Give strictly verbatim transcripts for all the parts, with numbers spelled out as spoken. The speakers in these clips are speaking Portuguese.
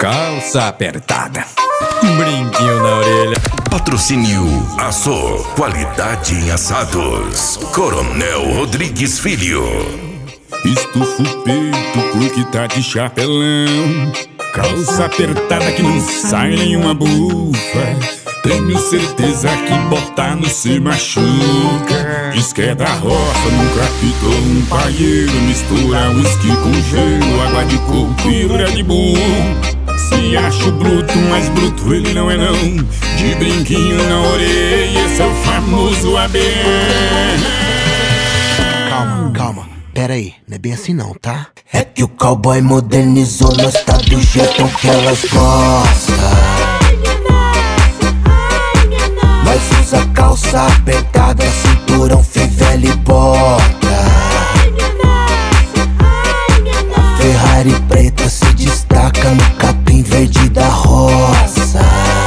calça apertada, brinquinho na orelha. Patrocínio Açô, qualidade em assados. Coronel Rodrigues Filho. Estufa o peito porque tá de chapelão, calça apertada que não sai nenhuma bufa. Tenho certeza que botar no se machuca. Diz que é da roça, nunca ficou um paieiro. Mistura whisky com gelo, água de coco e Red Bull. Se acho bruto, mas bruto ele não é não. De brinquinho na orelha, esse é o famoso A B. Calma, calma, pera aí, não é bem assim não, tá? É que o cowboy modernizou, nós tá do jeito que elas gostam. Nós usa calça apertada, cinturão, fivela e bota. A Ferrari preta se destaca no capim verde da roça.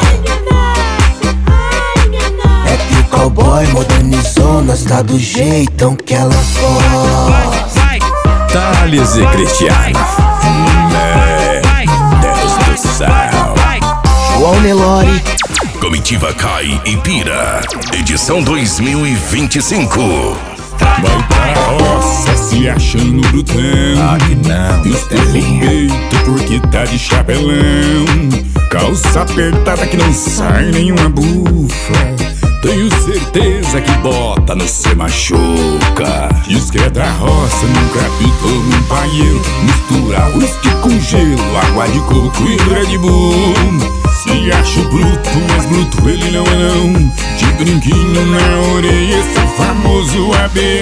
É que o cowboy modernizou, nós tá do jeitão que elas gostam. Thales e Cristiano, é, Deus do céu. João Nelore, Comitiva Cai e Pira, edição dois mil e vinte e cinco. Vai pra roça se achando brutão. Ah, que não, Estufa o peito porque tá de chapelão, calça apertada que não sai nenhuma bufa. Tenho certeza que bota no se machuca. Diz que é da roça, nunca pitou um paieiro. Mistura whisky com gelo, água de coco e Red Bull. Se acho bruto, mas bruto ele não é não. De brinquinho na orelha, esse é o famoso A B.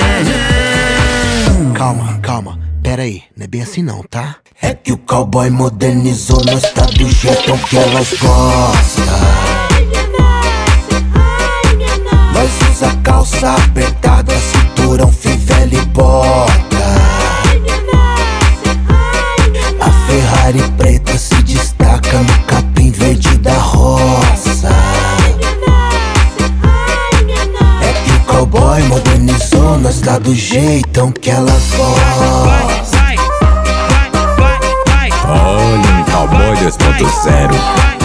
calma, calma, pera aí, não é bem assim não, tá? É que o cowboy modernizou, nós tá do jeitão que elas gostam. Nós usa calça apertada, cinturão, fivela e bota. A Ferrari preta se destaca no capim verde da roça. É que o cowboy modernizou, nós tá do jeitão que elas gostam. Olha um cowboy dois ponto zero.